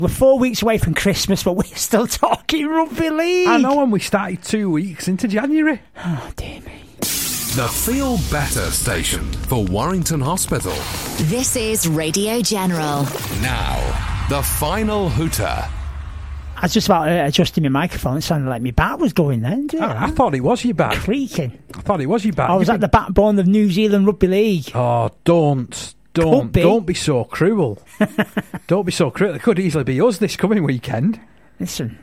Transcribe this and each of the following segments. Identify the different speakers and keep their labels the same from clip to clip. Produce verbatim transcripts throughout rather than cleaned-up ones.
Speaker 1: We're four weeks away from Christmas, but we're still talking rugby league.
Speaker 2: I know, and we started two weeks into January.
Speaker 1: Oh, dear me.
Speaker 3: The Feel Better station for Warrington Hospital.
Speaker 4: This is Radio General.
Speaker 3: Now, the final hooter.
Speaker 1: I was just about uh, adjusting my microphone. It sounded like my back was going then, didn't it?
Speaker 2: I, I thought it was your back.
Speaker 1: Creaking.
Speaker 2: I thought it was your back.
Speaker 1: I was
Speaker 2: You've
Speaker 1: at the backbone of New Zealand Rugby League.
Speaker 2: Oh, don't. Don't.
Speaker 1: Be.
Speaker 2: Don't be so cruel. Don't be so cruel. It could easily be us this coming weekend.
Speaker 1: Listen.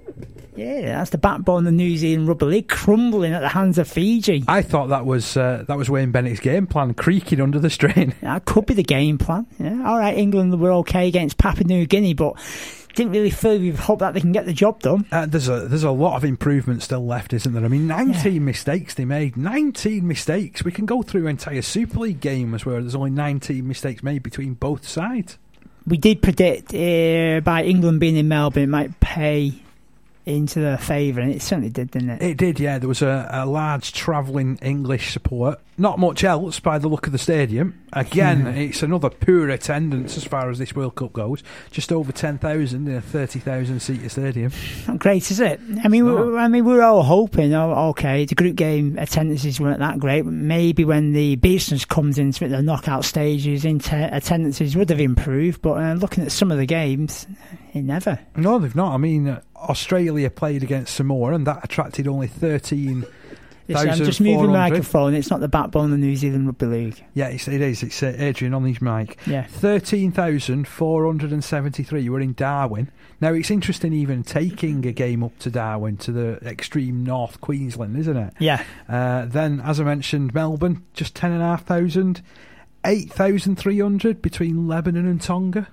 Speaker 1: Yeah, that's the backbone of New Zealand Rugby League crumbling at the hands of Fiji.
Speaker 2: I thought that was uh, that was Wayne Bennett's game plan, creaking under the strain.
Speaker 1: That could be the game plan. Yeah, all right, England were okay against Papua New Guinea, but didn't really feel with hope that they can get the job done.
Speaker 2: Uh, there's a there's a lot of improvement still left, isn't there? I mean, nineteen yeah. mistakes they made. nineteen mistakes. We can go through entire Super League games where there's only nineteen mistakes made between both sides.
Speaker 1: We did predict uh, by England being in Melbourne, it might pay into their favour, and it certainly did, didn't it?
Speaker 2: It did, yeah. There was a, a large travelling English support. Not much else by the look of the stadium. Again, mm. it's another poor attendance as far as this World Cup goes. Just over ten thousand in a thirty thousand seater stadium. Not
Speaker 1: great, is it? I mean, we, I mean, we were all hoping, oh, okay, the group game attendances weren't that great, but maybe when the business comes into it, the knockout stages, attendances would have improved, but uh, looking at some of the games, it never.
Speaker 2: No, they've not. I mean, uh, Australia played against Samoa, and that attracted only thirteen.
Speaker 1: I'm just moving the microphone. It's not the backbone of the New Zealand Rugby League.
Speaker 2: Yeah, it's, it is. It's uh, Adrian on his mic.
Speaker 1: Yeah.
Speaker 2: thirteen thousand four hundred seventy-three were in Darwin. Now, it's interesting even taking a game up to Darwin, to the extreme north Queensland, isn't it?
Speaker 1: Yeah.
Speaker 2: Uh, then, as I mentioned, Melbourne, just ten thousand five hundred. eight thousand three hundred between Lebanon and Tonga.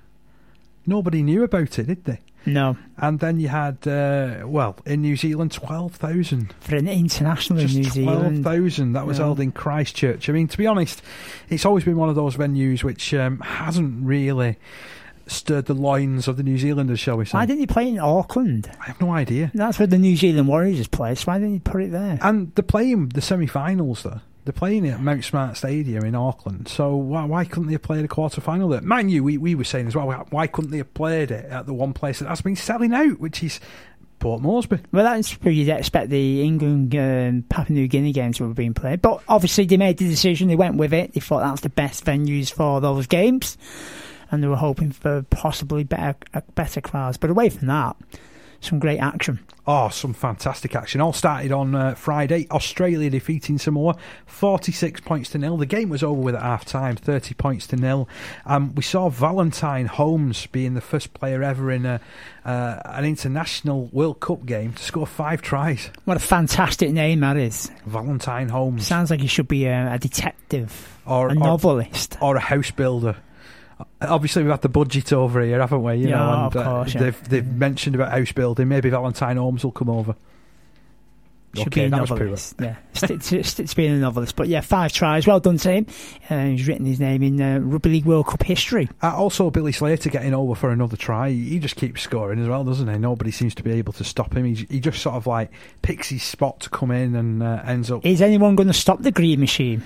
Speaker 2: Nobody knew about it, did they?
Speaker 1: No.
Speaker 2: And then you had, uh, well, in New Zealand, twelve thousand.
Speaker 1: For an international in New Zealand.
Speaker 2: twelve thousand. That was yeah. held in Christchurch. I mean, to be honest, it's always been one of those venues which um, hasn't really stirred the loins of the New Zealanders, shall we say.
Speaker 1: Why didn't you play it in Auckland?
Speaker 2: I have no idea.
Speaker 1: That's where the New Zealand Warriors play, so why didn't you put it there?
Speaker 2: And they're playing the semi-finals, though. They're playing it at Mount Smart Stadium in Auckland, so why, why couldn't they have played a quarter-final there? Mind you, we, we were saying as well, why couldn't they have played it at the one place that has been selling out, which is Port Moresby?
Speaker 1: Well, that's where you'd expect the England um, Papua New Guinea games to have been played, but obviously they made the decision, they went with it, they thought that's the best venues for those games, and they were hoping for possibly better, better crowds. But away from that, some great action.
Speaker 2: Oh, some fantastic action. All started on uh, Friday. Australia defeating Samoa forty-six points to nil. The game was over with at half time, thirty points to nil. Um, we saw Valentine Holmes being the first player ever in a, uh, an international World Cup game to score five tries.
Speaker 1: What a fantastic name that is.
Speaker 2: Valentine Holmes.
Speaker 1: Sounds like he should be a, a detective
Speaker 2: or
Speaker 1: a novelist.
Speaker 2: Or, or a house builder. Obviously, we've had the budget over here, haven't we? You
Speaker 1: yeah,
Speaker 2: know, and,
Speaker 1: of course.
Speaker 2: Uh,
Speaker 1: yeah.
Speaker 2: They've they've mentioned about house building. Maybe Valentine Holmes will come over.
Speaker 1: Should
Speaker 2: okay,
Speaker 1: be a
Speaker 2: that
Speaker 1: novelist.
Speaker 2: was
Speaker 1: yeah, stick to, stick to being a novelist. But yeah, five tries. Well done to him. Uh, he's written his name in uh, Rugby League World Cup history.
Speaker 2: Uh, also, Billy Slater getting over for another try. He just keeps scoring as well, doesn't he? Nobody seems to be able to stop him. He, he just sort of like picks his spot to come in and uh, ends up.
Speaker 1: Is anyone going to stop the Green Machine?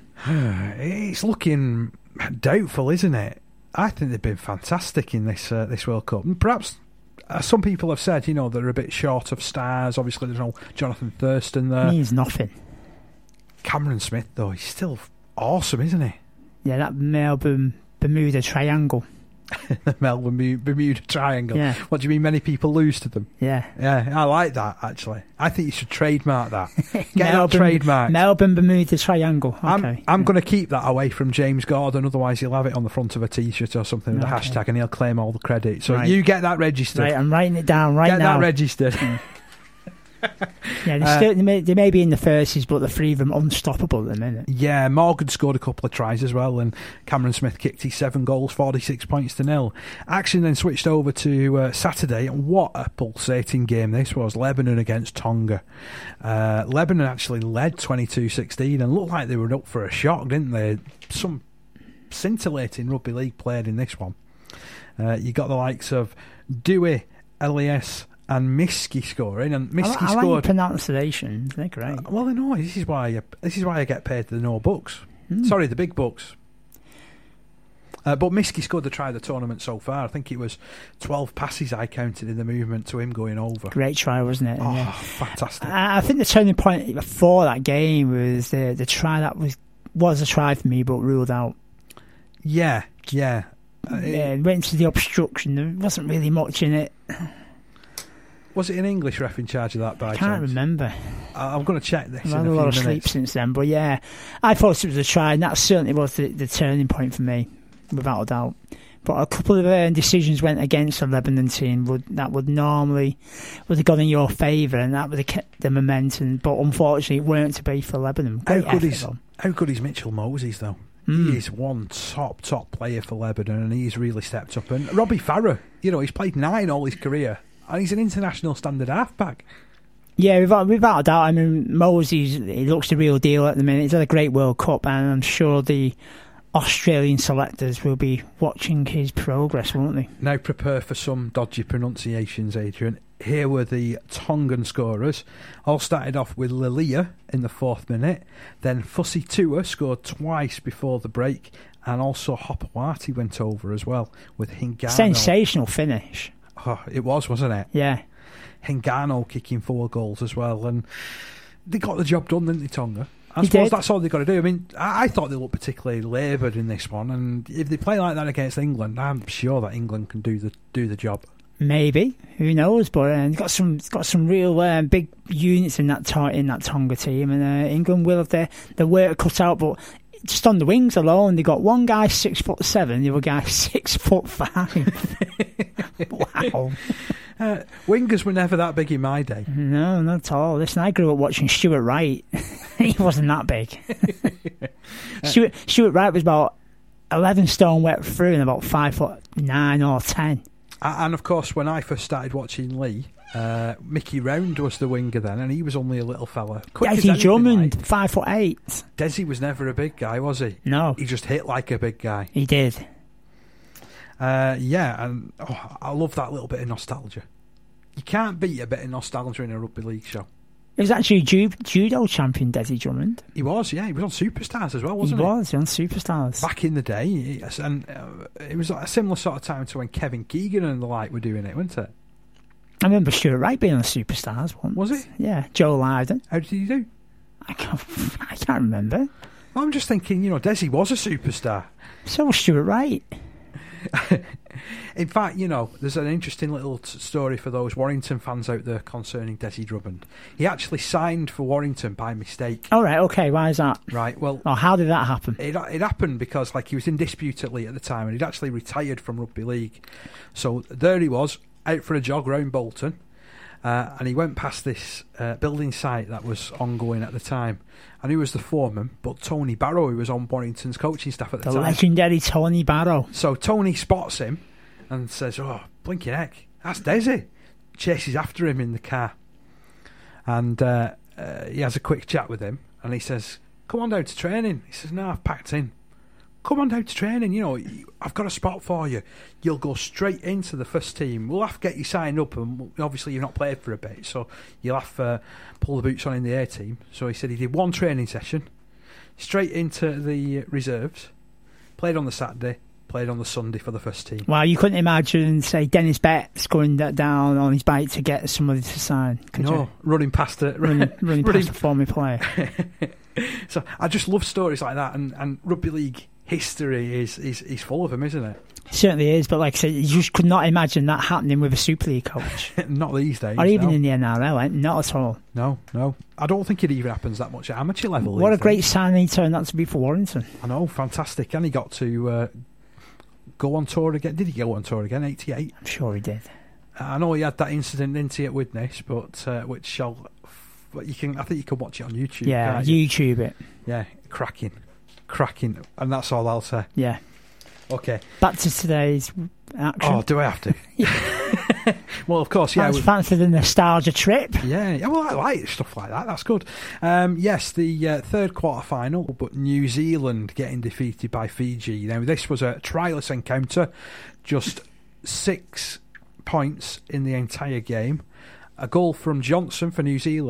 Speaker 2: It's looking doubtful, isn't it? I think they've been fantastic in this uh, this World Cup. And perhaps uh, some people have said, you know, they're a bit short of stars. Obviously, there's no Jonathan Thurston there.
Speaker 1: Means nothing.
Speaker 2: Cameron Smith, though, he's still awesome, isn't he?
Speaker 1: Yeah, that Melbourne Bermuda Triangle.
Speaker 2: The Melbourne Bermuda Triangle.
Speaker 1: Yeah.
Speaker 2: What do you mean? Many people lose to them.
Speaker 1: Yeah,
Speaker 2: yeah. I like that. Actually, I think you should trademark that. Get
Speaker 1: Melbourne,
Speaker 2: that trademark.
Speaker 1: Melbourne Bermuda Triangle. Okay.
Speaker 2: I'm, I'm
Speaker 1: yeah.
Speaker 2: going to keep that away from James Gordon. Otherwise, he'll have it on the front of a T-shirt or something with
Speaker 1: okay.
Speaker 2: a hashtag, and he'll claim all the credit. So
Speaker 1: right.
Speaker 2: you get that registered.
Speaker 1: Right, I'm writing it down right
Speaker 2: get
Speaker 1: now.
Speaker 2: Get that registered.
Speaker 1: Yeah. Yeah,
Speaker 2: uh,
Speaker 1: still, they, may, they may be in the thirties, but the three of them unstoppable at the minute.
Speaker 2: Yeah, Morgan scored a couple of tries as well, and Cameron Smith kicked his seven goals, forty-six points to nil. Action then switched over to uh, Saturday, and what a pulsating game this was. Lebanon against Tonga. Uh, Lebanon actually led twenty-two sixteen and looked like they were up for a shock, didn't they? Some scintillating rugby league played in this one. Uh, you got the likes of Dewey, Elias and Miski scoring, and Miski
Speaker 1: I, I
Speaker 2: scored.
Speaker 1: like pronunciation; they're great.
Speaker 2: Uh, well, I know this is why I, this is why I get paid the no bucks. Mm. Sorry, the big bucks. Uh, but Miski scored the try of the tournament so far. I think it was twelve passes I counted in the movement to him going over.
Speaker 1: Great try, wasn't it?
Speaker 2: Oh,
Speaker 1: yeah.
Speaker 2: fantastic.
Speaker 1: I, I think the turning point before that game was the, the try that was, was a try for me, but ruled out.
Speaker 2: Yeah, yeah. Uh,
Speaker 1: yeah, it went to the obstruction. There wasn't really much in it.
Speaker 2: Was it an English ref in charge of that by
Speaker 1: I can't
Speaker 2: chance?
Speaker 1: remember.
Speaker 2: I- I'm going to check this.
Speaker 1: I've
Speaker 2: in
Speaker 1: had
Speaker 2: a
Speaker 1: a
Speaker 2: few
Speaker 1: lot of
Speaker 2: minutes.
Speaker 1: sleep since then, but yeah, I thought it was a try, and that certainly was the, the turning point for me, without a doubt. But a couple of uh, decisions went against the Lebanon team would, that would normally would have gone in your favour, and that would have kept the momentum. But unfortunately, it weren't to be for Lebanon.
Speaker 2: How
Speaker 1: Great
Speaker 2: good,
Speaker 1: effort,
Speaker 2: is,
Speaker 1: though.
Speaker 2: how good is Mitchell Moses, though?
Speaker 1: Mm.
Speaker 2: He is one top, top player for Lebanon, and he's really stepped up. And Robbie Farah, you know, he's played nine all his career, and he's an international standard halfback.
Speaker 1: Yeah, without, without a doubt. I mean, Moses, he looks the real deal at the minute. He's had a great World Cup, and I'm sure the Australian selectors will be watching his progress, won't they?
Speaker 2: Now prepare for some dodgy pronunciations, Adrian. Here were the Tongan scorers. All started off with Lilia in the fourth minute. Then Fussy Tua scored twice before the break. And also Hopawati went over as well with Hingano.
Speaker 1: Sensational finish.
Speaker 2: Oh, it was, wasn't it?
Speaker 1: Yeah.
Speaker 2: Hingano kicking four goals as well. And they got the job done, didn't they, Tonga? I
Speaker 1: He
Speaker 2: suppose
Speaker 1: did.
Speaker 2: that's all they've got to do. I mean, I, I thought they looked particularly laboured in this one. And if they play like that against England, I'm sure that England can do the do the job.
Speaker 1: Maybe, who knows? But uh, it's got some, it's got some real uh, big units in that to- in that Tonga team, and uh, England will have their their work cut out. But just on the wings alone, they got one guy six foot seven, the other guy six foot five. Wow!
Speaker 2: Uh, wingers were never that big in my day.
Speaker 1: No, not at all. Listen, I grew up watching Stuart Wright. He wasn't that big. Stuart Stuart Wright was about eleven stone wet through and about five foot nine or ten.
Speaker 2: And of course, when I first started watching Lee, uh, Mickey Round was the winger then, and he was only a little fella. Quick as
Speaker 1: Desi
Speaker 2: anything,
Speaker 1: Drummond,
Speaker 2: like.
Speaker 1: five foot eight.
Speaker 2: Desi was never a big guy, was he?
Speaker 1: No,
Speaker 2: He just hit like a big guy.
Speaker 1: he did.
Speaker 2: Uh, yeah, and oh, I love that little bit of nostalgia. You can't beat a bit of nostalgia in a rugby league show.
Speaker 1: He was actually ju- judo champion, Desi Drummond.
Speaker 2: He was, yeah. He was on Superstars as well, wasn't
Speaker 1: he
Speaker 2: he?
Speaker 1: was on Superstars.
Speaker 2: Back in the day, yes, and uh, it was a similar sort of time to when Kevin Keegan and the like were doing it, wasn't it?
Speaker 1: I remember Stuart Wright being on Superstars once.
Speaker 2: Was it?
Speaker 1: Yeah, Joe Lyden.
Speaker 2: How did he do?
Speaker 1: I can't, I can't remember.
Speaker 2: I'm just thinking, you know, Desi was a superstar.
Speaker 1: So was Stuart Wright.
Speaker 2: In fact, you know, there's an interesting little t- story for those Warrington fans out there concerning Desi Drummond. He actually signed for Warrington by mistake.
Speaker 1: All right, okay, why is that?
Speaker 2: Right, well,
Speaker 1: Oh, how did that happen?
Speaker 2: it, it happened because like he was in dispute at Lee at the time, and he'd actually retired from rugby league. So there he was, out for a jog round Bolton, uh, and he went past this uh, building site that was ongoing at the time, and he was the foreman, but Tony Barrow, who was on Warrington's coaching staff at the,
Speaker 1: The
Speaker 2: time.
Speaker 1: legendary Tony Barrow.
Speaker 2: So Tony spots him and says, "Oh, blinking heck, that's Desi." Chases after him in the car, and uh, uh, he has a quick chat with him, and he says, "Come on down to training." He says, "No, I've packed in. Come on down to training. You know, I've got a spot for you. You'll go straight into the first team. We'll have to get you signed up, and obviously you've not played for a bit, so you'll have to uh, pull the boots on in the A team." So he said he did one training session, straight into the reserves, played on the Saturday, played on the Sunday for the first team.
Speaker 1: Well, you couldn't imagine, say, Dennis Betts going that down on his bike to get somebody to sign, could
Speaker 2: No,
Speaker 1: you?
Speaker 2: running past it,
Speaker 1: Running, running
Speaker 2: running
Speaker 1: past a former player.
Speaker 2: So I just love stories like that, and, and rugby league history is, is, is full of them, isn't it?
Speaker 1: It certainly is, but like I said, you just could not imagine that happening with a Super League coach.
Speaker 2: Not these days.
Speaker 1: Or even
Speaker 2: no.
Speaker 1: in the N R L, eh? Not at all.
Speaker 2: No, no. I don't think it even happens that much at amateur level.
Speaker 1: What a
Speaker 2: these
Speaker 1: great
Speaker 2: days.
Speaker 1: signing he turned out to be for Warrington.
Speaker 2: I know, fantastic. And he got to uh, go on tour again. Did he go on tour again? eighty-eight.
Speaker 1: I'm sure he did.
Speaker 2: I know he had that incident, didn't he, at Widnes, but uh, which shall. But you can, I think you can watch it on YouTube.
Speaker 1: Yeah,
Speaker 2: can't you?
Speaker 1: YouTube it.
Speaker 2: Yeah, cracking, cracking, and that's all I'll say.
Speaker 1: Yeah.
Speaker 2: Okay.
Speaker 1: Back to today's action.
Speaker 2: Oh, do I have to? Well, of course, yeah.
Speaker 1: That's
Speaker 2: we've-
Speaker 1: fancy the nostalgia trip.
Speaker 2: Yeah, yeah, well, I like stuff like that. That's good. Um, yes, the uh, third quarter final, but New Zealand getting defeated by Fiji. Now, this was a trialist encounter, just six points in the entire game. A goal from Johnson for New Zealand,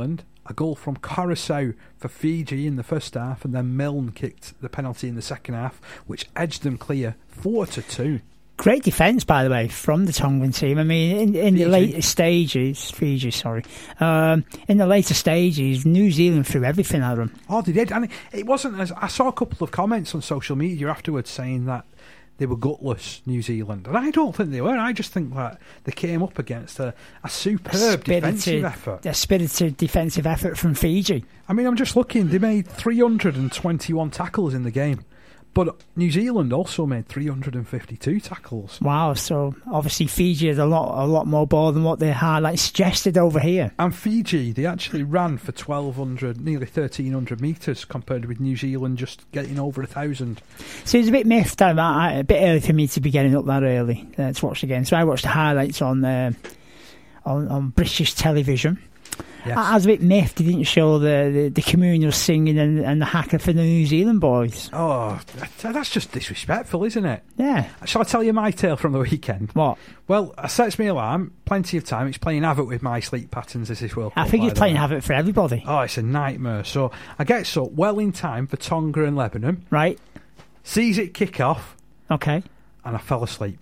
Speaker 2: a goal from Coruscant for Fiji in the first half, and then Milne kicked the penalty in the second half, which edged them clear four to two.
Speaker 1: Great defence, by the way, from the Tongan team. I mean, in, in the later stages, Fiji, sorry, um, in the later stages, New Zealand threw everything at them.
Speaker 2: Oh, they did, and it, it wasn't as I saw a couple of comments on social media afterwards saying that they were gutless, New Zealand, and I don't think they were. I just think that they came up against a, a superb defensive effort,
Speaker 1: a spirited defensive effort from Fiji.
Speaker 2: I mean, I'm just looking; they made three hundred twenty-one tackles in the game. But New Zealand also made three hundred fifty-two tackles.
Speaker 1: Wow, so obviously Fiji had a lot a lot more ball than what their highlights suggested over here.
Speaker 2: And Fiji, they actually ran for twelve hundred, nearly thirteen hundred metres, compared with New Zealand just getting over one thousand.
Speaker 1: So it's a bit miffed, I, I, a bit early for me to be getting up that early uh, to watch the game. So I watched the highlights on, uh, on, on British television.
Speaker 2: Yes.
Speaker 1: I, I was a bit miffed they didn't show the, the, the communal singing and, and the haka for the New Zealand boys.
Speaker 2: Oh, that, that's just disrespectful, isn't it?
Speaker 1: Yeah.
Speaker 2: Shall I tell you my tale from the weekend?
Speaker 1: What?
Speaker 2: Well, I sets me alarm, plenty of time. It's playing havoc with my sleep patterns as this World Cup.
Speaker 1: I think it's playing
Speaker 2: way.
Speaker 1: havoc for everybody.
Speaker 2: Oh, it's a nightmare. So I get up well in time for Tonga and Lebanon.
Speaker 1: Right.
Speaker 2: Sees it kick off.
Speaker 1: Okay.
Speaker 2: And I fell asleep.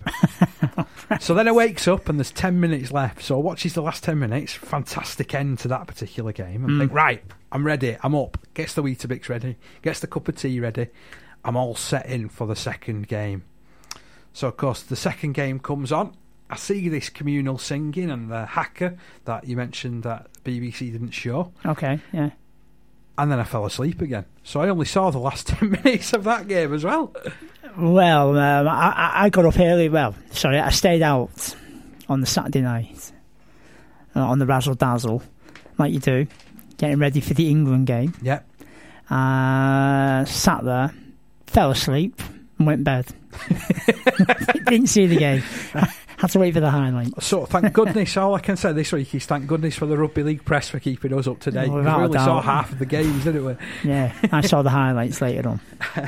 Speaker 2: So then I wakes up and there's ten minutes left. So I watches the last ten minutes. Fantastic end to that particular game. And mm. think, right, I'm ready. I'm up. Gets the Weetabix ready. Gets the cup of tea ready. I'm all set in for the second game. So, of course, the second game comes on. I see this communal singing and the haka that you mentioned that B B C didn't show.
Speaker 1: Okay, yeah.
Speaker 2: And then I fell asleep again. So I only saw the last ten minutes of that game as well.
Speaker 1: Well, um, I, I got up early. Well, sorry, I stayed out on the Saturday night uh, on the razzle dazzle, like you do, getting ready for the England game.
Speaker 2: Yeah.
Speaker 1: Uh, sat there, fell asleep, and went to bed. Didn't see the game. Had to wait for the highlight.
Speaker 2: So thank goodness, all I can say this week is thank goodness for the Rugby League press for keeping us up to date.
Speaker 1: Well,
Speaker 2: we only saw half of the games, didn't we?
Speaker 1: Yeah, I saw the highlights later on.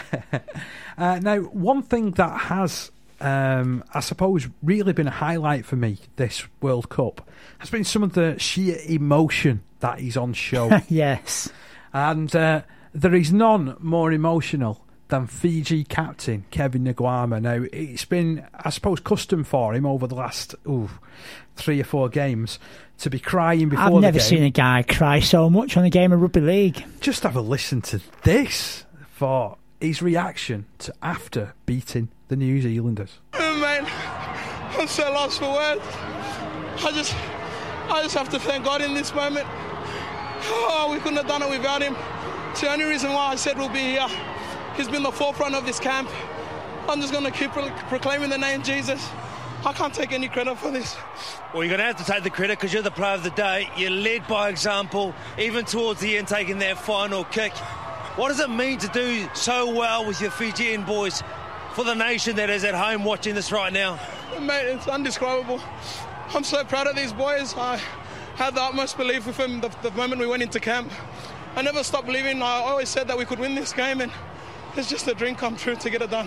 Speaker 2: uh, now, one thing that has, um, I suppose, really been a highlight for me this World Cup has been some of the sheer emotion that is on show.
Speaker 1: Yes.
Speaker 2: And uh, there is none more emotional than Fiji captain Kevin Naiqama. Now, it's been, I suppose, custom for him over the last ooh, three or four games to be crying before the game.
Speaker 1: I've never seen a guy cry so much on a game of rugby league.
Speaker 2: Just have a listen to this for his reaction to after beating the New Zealanders.
Speaker 5: Oh, man, I'm so lost for words. I just, I just have to thank God in this moment. Oh, we couldn't have done it without him. It's the only reason why I said we'll be here. He's been the forefront of this camp. I'm just going to keep pro- proclaiming the name Jesus. I can't take any credit for this.
Speaker 6: Well, you're going to have to take the credit because you're the player of the day. You led by example, even towards the end, taking that final kick. What does it mean to do so well with your Fijian boys for the nation that is at home watching this right now?
Speaker 5: Mate, it's undescribable. I'm so proud of these boys. I had the utmost belief with them the, the moment we went into camp. I never stopped believing. I always said that we could win this game, and it's just a dream come true to get it done.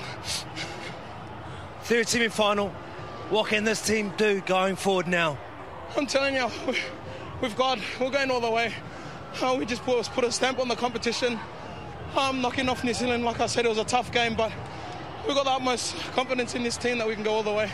Speaker 6: Third semi-final. What can this team do going forward now?
Speaker 5: I'm telling you, with God, we're going all the way. Uh, we just put, put a stamp on the competition. Um, knocking off New Zealand, like I said, it was a tough game, but we've got the utmost confidence in this team that we can go all the way.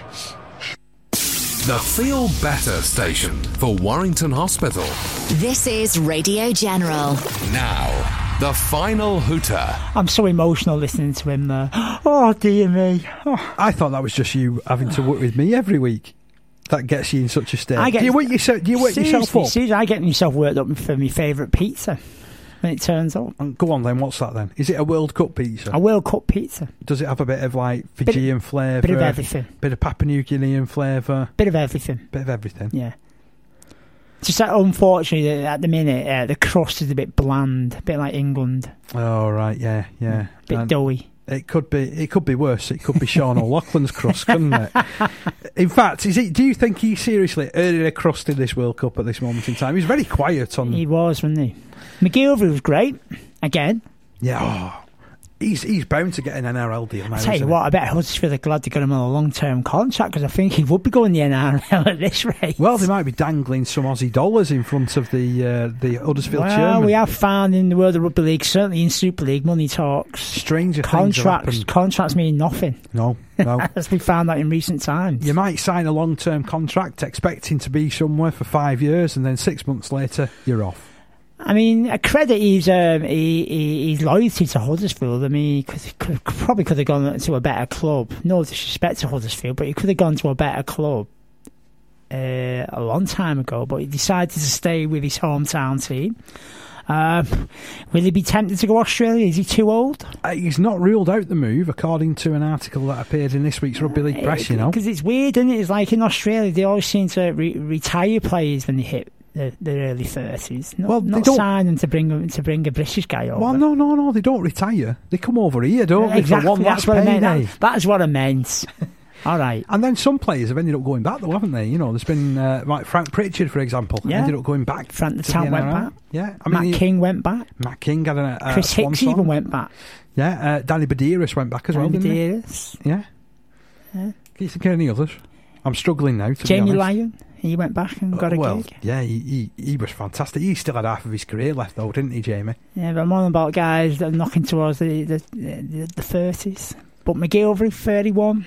Speaker 3: The Feel Better station for Warrington Hospital.
Speaker 4: This is Radio General.
Speaker 3: Now, the final hooter.
Speaker 1: I'm so emotional listening to him there. Oh, dear me. Oh.
Speaker 2: I thought that was just you having to work with me every week. That gets you in such a state.
Speaker 1: I get,
Speaker 2: do you work, yourself, do you work yourself up?
Speaker 1: Seriously, I get myself worked up for my favourite pizza when it turns up.
Speaker 2: Go on then, what's that then? Is it a World Cup pizza?
Speaker 1: A World Cup pizza.
Speaker 2: Does it have a bit of like Fijian flavour?
Speaker 1: Bit of everything.
Speaker 2: Bit of Papua New Guinean flavour?
Speaker 1: Bit of everything.
Speaker 2: Bit of everything.
Speaker 1: Yeah. Just that, unfortunately, at the minute, uh, the crust is a bit bland, a bit like England.
Speaker 2: Oh, right, yeah, yeah.
Speaker 1: A bit
Speaker 2: and
Speaker 1: doughy.
Speaker 2: It could be. It could be worse. It could be Sean O'Loughlin's crust, couldn't it? In fact, is it? Do you think he's seriously earning a crust in this World Cup at this moment in time? He's very quiet on.
Speaker 1: He was, wasn't he? McGillivray was great again.
Speaker 2: Yeah. Oh, He's he's bound to get an N R L deal now.
Speaker 1: I tell you
Speaker 2: isn't
Speaker 1: what, I bet Huddersfield are glad they got him on a long-term contract because I think he would be going the N R L at this rate.
Speaker 2: Well, they might be dangling some Aussie dollars in front of the uh, the Huddersfield
Speaker 1: well,
Speaker 2: chairman.
Speaker 1: we have found in the world of rugby league, certainly in Super League, money talks.
Speaker 2: Stranger
Speaker 1: contracts,
Speaker 2: things have
Speaker 1: contracts mean nothing.
Speaker 2: No, no.
Speaker 1: As we found out in recent times.
Speaker 2: You might sign a long-term contract expecting to be somewhere for five years, and then six months later, you're off.
Speaker 1: I mean, a credit his, um, he, he, his loyalty to Huddersfield. I mean, he could, could, probably could have gone to a better club. No disrespect to Huddersfield, but he could have gone to a better club uh, a long time ago. But he decided to stay with his hometown team. Uh, will he be tempted to go Australia? Is he too old?
Speaker 2: Uh, he's not ruled out the move, according to an article that appeared in this week's Rugby League Press, you know.
Speaker 1: Because it's weird, isn't it? It's like in Australia, they always seem to re- retire players when they hit the, the early thirties. Not,
Speaker 2: Well,
Speaker 1: not
Speaker 2: they don't-
Speaker 1: sign them to bring them to bring a British guy over.
Speaker 2: Well, no, no, no, they don't retire. They come over here, don't they,
Speaker 1: exactly.
Speaker 2: for one
Speaker 1: That's
Speaker 2: last
Speaker 1: what I
Speaker 2: payday.
Speaker 1: meant. That, that's what I meant. All right.
Speaker 2: And then some players have ended up going back, though, haven't they? You know, there's been uh, like Frank Pritchard, for example,
Speaker 1: Yeah.
Speaker 2: ended up going back.
Speaker 1: Frank the
Speaker 2: to
Speaker 1: Tank
Speaker 2: N
Speaker 1: went
Speaker 2: R L.
Speaker 1: back.
Speaker 2: Yeah, I mean,
Speaker 1: Matt
Speaker 2: he-
Speaker 1: King went back.
Speaker 2: Matt King had a, a
Speaker 1: Chris Hicks
Speaker 2: swan
Speaker 1: even
Speaker 2: song.
Speaker 1: went back.
Speaker 2: Yeah, uh, Danny Badiris went back as well, didn't he?
Speaker 1: Medeiros.
Speaker 2: Yeah.
Speaker 1: Yeah.
Speaker 2: Can you think of any others? I'm struggling now, to
Speaker 1: Jamie
Speaker 2: be honest.
Speaker 1: Lyon. He went back and got
Speaker 2: Uh,
Speaker 1: a
Speaker 2: well,
Speaker 1: gig.
Speaker 2: yeah, he, he he was fantastic. He still had half of his career left, though, didn't he, Jamie?
Speaker 1: Yeah, but I'm on about guys that are knocking towards the the, the, the thirties. But McGilvery, thirty-one.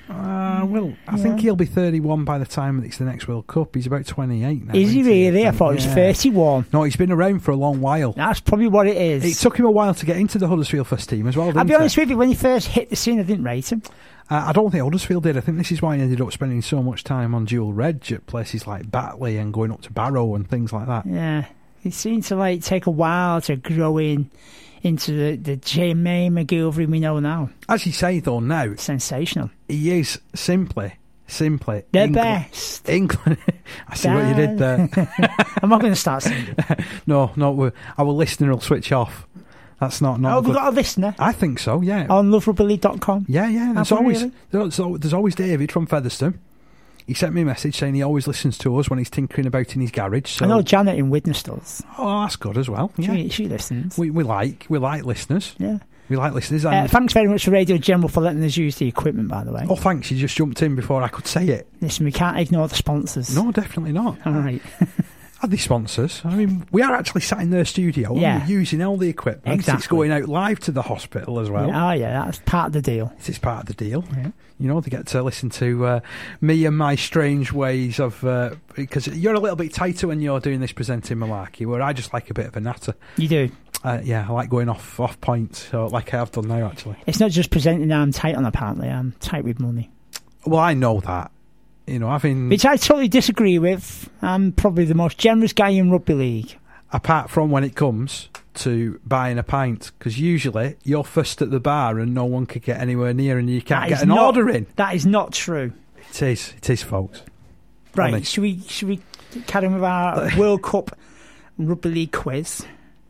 Speaker 2: Uh, well, I
Speaker 1: Yeah.
Speaker 2: think he'll be thirty-one by the time it's the next World Cup. He's about twenty-eight now.
Speaker 1: Is he
Speaker 2: isn't
Speaker 1: really? I
Speaker 2: think?
Speaker 1: thought he was
Speaker 2: Yeah.
Speaker 1: thirty-one.
Speaker 2: No, he's been around for a long while.
Speaker 1: That's probably what it is.
Speaker 2: It took him a while to get into the Huddersfield first team as well, didn't
Speaker 1: I'll be
Speaker 2: it?
Speaker 1: honest with you, when he first hit the scene, I didn't rate him.
Speaker 2: Uh, I don't think Huddersfield did. I think this is why he ended up spending so much time on dual reg at places like Batley and going up to Barrow and things like that.
Speaker 1: Yeah. He seemed to like take a while to grow in into the, the Jermaine McGilvery we know now.
Speaker 2: As you say, though, now,
Speaker 1: Sensational.
Speaker 2: he is simply, simply...
Speaker 1: The
Speaker 2: England.
Speaker 1: best.
Speaker 2: England. I see what you did there.
Speaker 1: I'm not going to start singing.
Speaker 2: no, no, we're- our listener will switch off. That's not... not
Speaker 1: Oh, we've
Speaker 2: good.
Speaker 1: got a listener
Speaker 2: I think so, yeah.
Speaker 1: on love rugby league dot com.
Speaker 2: Yeah, yeah. There's
Speaker 1: Have we
Speaker 2: always
Speaker 1: really?
Speaker 2: there's, al- there's always David from Featherstone. He sent me a message saying he always listens to us when he's tinkering about in his garage. So,
Speaker 1: I know Janet in Widnes does.
Speaker 2: oh, that's good as well. Yeah,
Speaker 1: She, she listens.
Speaker 2: we we like we like listeners.
Speaker 1: yeah.
Speaker 2: We like listeners.
Speaker 1: Uh,
Speaker 2: And
Speaker 1: thanks very much to Radio General for letting us use the equipment, by the way.
Speaker 2: oh, thanks. You just jumped in before I could say it.
Speaker 1: Listen, we can't ignore the sponsors.
Speaker 2: No, definitely not.
Speaker 1: All right.
Speaker 2: Are they sponsors? I mean, we are actually sat in their studio.
Speaker 1: Yeah.
Speaker 2: And we're using all the equipment. It's
Speaker 1: Exactly.
Speaker 2: going out live to the hospital as well.
Speaker 1: Yeah, oh, yeah, that's part of the deal.
Speaker 2: It's part of the deal.
Speaker 1: Yeah.
Speaker 2: You know, they get to listen to uh, me and my strange ways of... Uh, because you're a little bit tighter when you're doing this presenting malarkey, where I just like a bit of a natter.
Speaker 1: You do.
Speaker 2: Uh, yeah, I like going off off point, so like I have done now, actually.
Speaker 1: It's not just presenting that I'm tight on, apparently. I'm tight with money.
Speaker 2: Well, I know that. You know, having...
Speaker 1: Which I totally disagree with. I'm probably the most generous guy in rugby league.
Speaker 2: Apart from when it comes to buying a pint, because usually you're first at the bar and no one could get anywhere near and you can't
Speaker 1: That
Speaker 2: get
Speaker 1: is
Speaker 2: an
Speaker 1: not-
Speaker 2: order in.
Speaker 1: That is not true.
Speaker 2: It is. It is, folks.
Speaker 1: Right,
Speaker 2: Honest.
Speaker 1: should we should we carry on with our World Cup rugby league quiz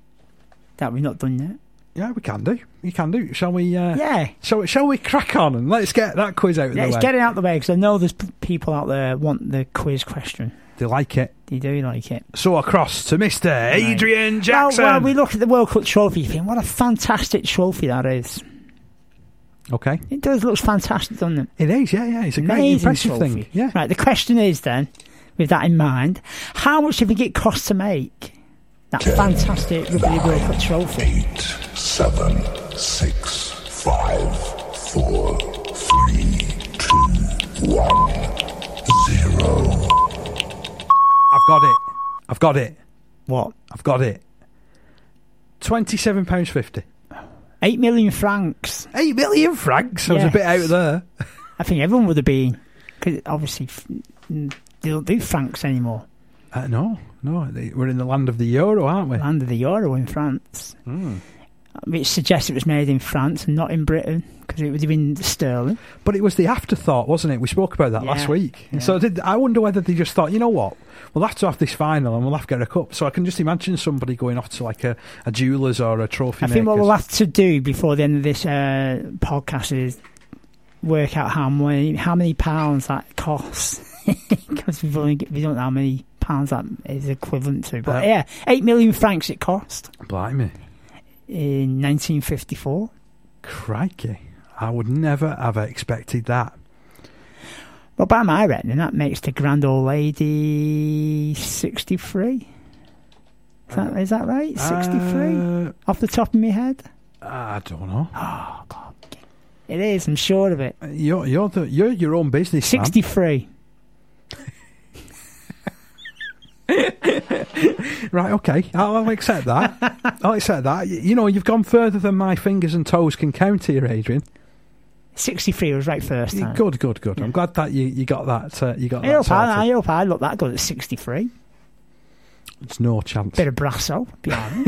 Speaker 1: that we've not done yet?
Speaker 2: Yeah, we can do. We can do. Shall we? Uh,
Speaker 1: Yeah,
Speaker 2: Shall, shall we crack on and let's get that quiz out of
Speaker 1: let's
Speaker 2: the way?
Speaker 1: get it out the way because I know there's p- people out there want the quiz question.
Speaker 2: They like it.
Speaker 1: They do like it.
Speaker 2: So across to Mister Adrian Jackson.
Speaker 1: Well, well, we look at the World Cup trophy. You think, what a fantastic trophy that is.
Speaker 2: Okay.
Speaker 1: It does look fantastic, doesn't it?
Speaker 2: It is, yeah, yeah. It's a great,
Speaker 1: Amazing
Speaker 2: impressive
Speaker 1: trophy.
Speaker 2: thing. Yeah.
Speaker 1: Right, the question is then, with that in mind, how much do you think it costs to make that fantastic Rugby League World Cup trophy?
Speaker 7: Eight, seven, six, five, four, three, two, one, zero.
Speaker 2: I've got it. I've got it.
Speaker 1: What?
Speaker 2: I've got it. twenty-seven pounds fifty.
Speaker 1: Eight million francs.
Speaker 2: Eight million francs. I was a bit out
Speaker 1: Yes.
Speaker 2: there.
Speaker 1: I think everyone would have been, because obviously f- they don't do francs anymore.
Speaker 2: Uh, no, no. They, we're in the land of the euro, aren't we?
Speaker 1: Land of the euro in France.
Speaker 2: Mm.
Speaker 1: Which suggests it was made in France and not in Britain, because it would have been sterling.
Speaker 2: But it was the afterthought, wasn't it? We spoke about that
Speaker 1: Yeah,
Speaker 2: last week.
Speaker 1: yeah.
Speaker 2: So did, I wonder whether they just thought, you know what, we'll have to have this final and we'll have to get a cup. So I can just imagine somebody going off to like a, a jeweller's or a trophy
Speaker 1: I think what
Speaker 2: maker's.
Speaker 1: we'll have to do before the end of this uh, podcast is work out how many how many pounds that costs, because we've only we don't know how many pounds that is equivalent to. But
Speaker 2: Uh,
Speaker 1: yeah, eight million francs it cost
Speaker 2: Blimey.
Speaker 1: in nineteen fifty-four.
Speaker 2: Crikey. I would never have expected that.
Speaker 1: Well, by my reckoning, that makes the grand old lady sixty-three. Is that, is that right? sixty-three?
Speaker 2: Uh,
Speaker 1: Off the top of my head?
Speaker 2: I don't know.
Speaker 1: Oh, God. It is, I'm sure of it.
Speaker 2: You're you're the, you're your own business,
Speaker 1: sixty-three.
Speaker 2: Right, okay. I'll, I'll accept that. I'll accept that. You, you know, you've gone further than my fingers and toes can count here, Adrian.
Speaker 1: sixty-three was right first time.
Speaker 2: Good, good, good. Yeah. I'm glad that you, you got that. Uh, you got
Speaker 1: I
Speaker 2: that.
Speaker 1: Hope I, I hope I look that good at sixty-three.
Speaker 2: There's no chance.
Speaker 1: Bit of brasso behind